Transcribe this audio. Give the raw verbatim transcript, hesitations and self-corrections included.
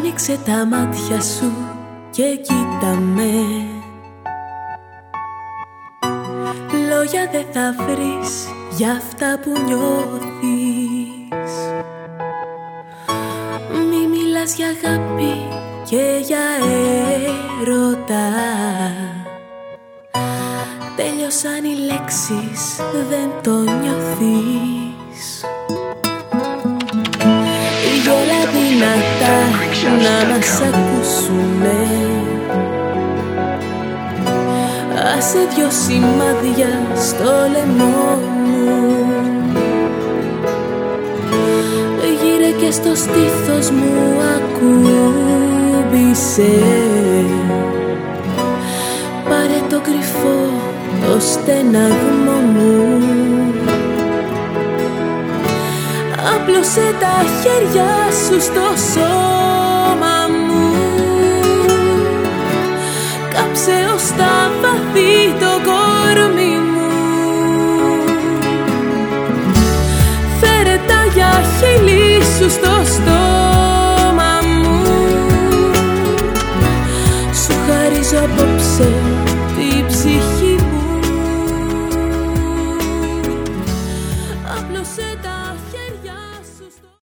Άνοιξε τα μάτια σου και κοίτα με. Λόγια δεν θα βρεις για αυτά που νιώθεις. Μη μιλάς για αγάπη και για έρωτα. Τέλειωσαν οι λέξεις, δεν το νιώθεις. Για όλα δυνατά να μας ακούσουνε. Άσε δυο σημάδια στο λαιμό μου. Γύρε και στο στήθος μου ακούμπησε. Πάρε το κρυφό, το στεναγμό μου. Άπλωσε τα χέρια σου στο σώμα μου. Κάψε ως τα βαθύ το κορμί μου. Φέρε τα για χείλη σου στο στόμα μου. Σου χαρίζω απόψε τη ψυχή.